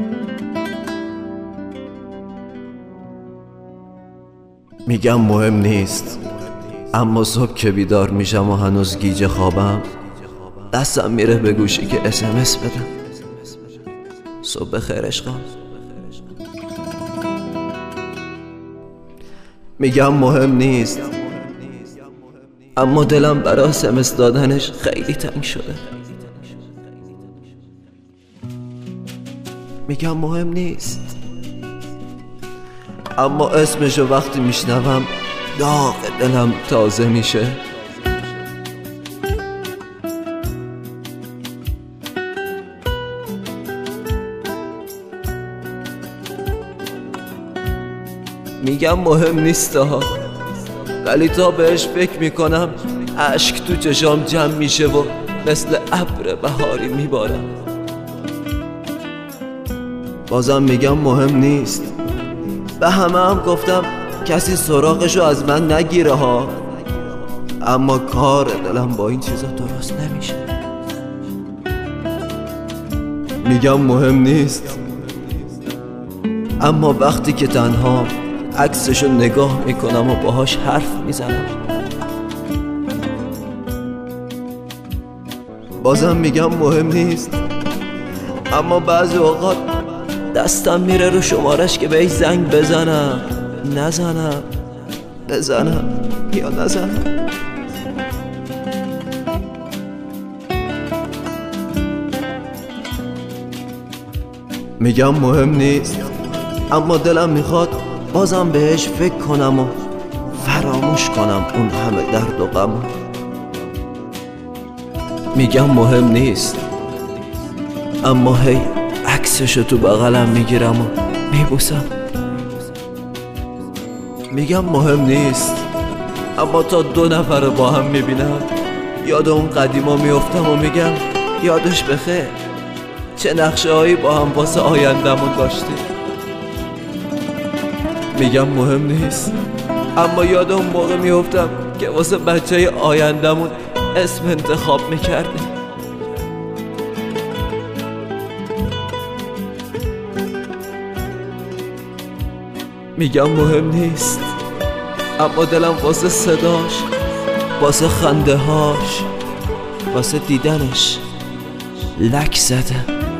میگم مهم نیست، اما صبح که بیدار میشم و هنوز گیج خوابم، دستم میره به گوشی که SMS بدم. صبح بخیر عشقم. میگم مهم نیست، اما دلم برای SMS دادنش خیلی تنگ شده. میگم مهم نیست، اما اسمشو وقتی میشنوم داغ دلم تازه میشه. میگم مهم نیست ها، ولی تا بهش فکر میکنم اشک تو چشام جمع میشه و مثل ابر بهاری میبارم. بازم میگم مهم نیست، به همه هم گفتم کسی سراغشو از من نگیره ها، اما کار دلم با این چیزا درست نمیشه. میگم مهم نیست، اما وقتی که تنها عکسشو نگاه میکنم و باهاش حرف میزنم. بازم میگم مهم نیست، اما بعضی اوقات دستم میره رو شمارش که بهش زنگ بزنم، نزنم، بزنم یا نزنم. میگم مهم نیست، اما دلم میخواد بازم بهش فکر کنم و فراموش کنم اون همه درد و غم. میگم مهم نیست، اما هی عکسشو تو بغلم میگیرم و میبوسم. میگم مهم نیست، اما تا 2 نفر با هم میبینم یاد اون قدیما میافتم و میگم یادش بخیر، چه نقشه هایی با هم واسه آیندمون داشتیم. میگم مهم نیست، اما یاد اون موقع میافتم که واسه بچه آیندمون اسم انتخاب میکردیم. میگم مهم نیست، اما دلم واسه صداش، واسه خنده هاش، واسه دیدنش لک زده.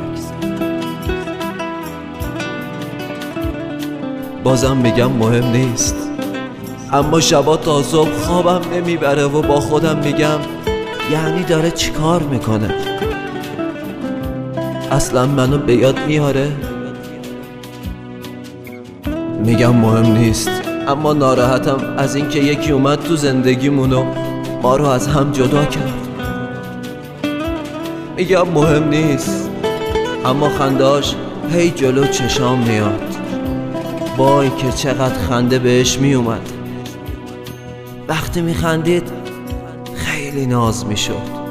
بازم میگم مهم نیست، اما شبا تا صبح خوابم نمیبره و با خودم میگم یعنی داره چیکار میکنه؟ اصلا منو به یاد میاره؟ میگم مهم نیست، اما ناراحتم از اینکه یکی اومد تو زندگیمون و ما رو از هم جدا کرد. میگم مهم نیست، اما خندهاش هی جلو چشام میاد. وای که چقدر خنده بهش میومد. وقتی میخندید خیلی ناز میشد.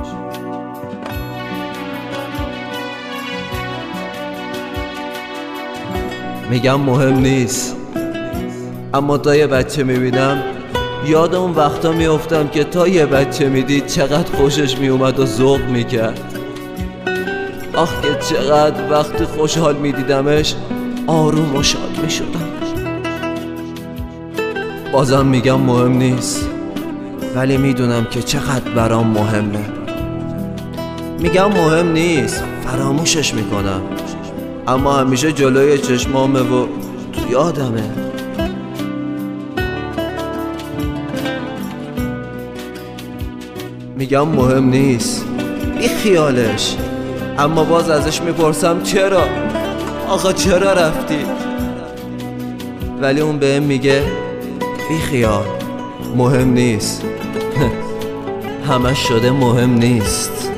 میگم مهم نیست، اما تا یه بچه میبینم یاد اون وقتا میافتم که تا یه بچه میدید چقدر خوشش میومد و ذوق میکرد. آخ که چقدر وقتی خوشحال میدیدمش آروم و شاد میشدم. بازم میگم مهم نیست، ولی میدونم که چقدر برام مهمه. میگم مهم نیست، فراموشش میکنم، اما همیشه جلوی چشمامه و تو یادمه. میگم مهم نیست، بی خیالش، اما باز ازش میپرسم چرا؟ آقا چرا رفتی؟ ولی اون بهم میگه بی خیال، مهم نیست. همش شده مهم نیست.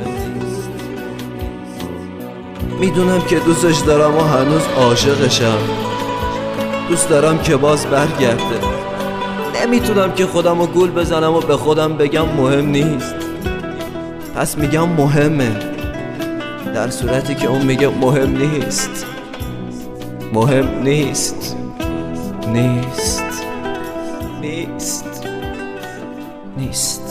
میدونم که دوستش دارم و هنوز عاشقشم. دوست دارم که باز برگرده. نمیتونم که خودم رو گول بزنم و به خودم بگم مهم نیست. پس میگم مهمه، در صورتی که اون میگه مهم نیست. مهم نیست. نیست. نیست. نیست.